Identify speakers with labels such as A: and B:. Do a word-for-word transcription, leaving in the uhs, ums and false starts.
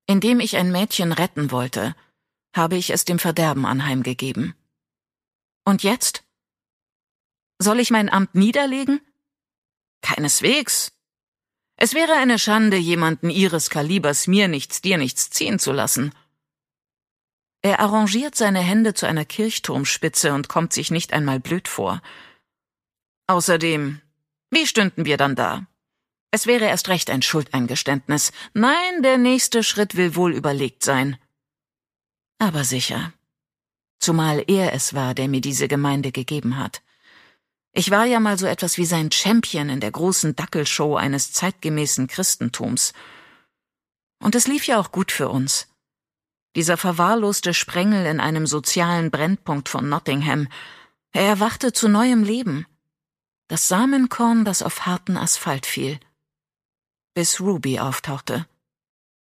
A: Indem ich ein Mädchen retten wollte, habe ich es dem Verderben anheimgegeben. Und jetzt? Soll ich mein Amt niederlegen? Keineswegs. Es wäre eine Schande, jemanden ihres Kalibers mir nichts, dir nichts ziehen zu lassen. Er arrangiert seine Hände zu einer Kirchturmspitze und kommt sich nicht einmal blöd vor. Außerdem, wie stünden wir dann da? Es wäre erst recht ein Schuldeingeständnis. Nein, der nächste Schritt will wohl überlegt sein. Aber sicher. Zumal er es war, der mir diese Gemeinde gegeben hat. Ich war ja mal so etwas wie sein Champion in der großen Dackelshow eines zeitgemäßen Christentums. Und es lief ja auch gut für uns. Dieser verwahrloste Sprengel in einem sozialen Brennpunkt von Nottingham, er erwachte zu neuem Leben. Das Samenkorn, das auf harten Asphalt fiel. Bis Ruby auftauchte.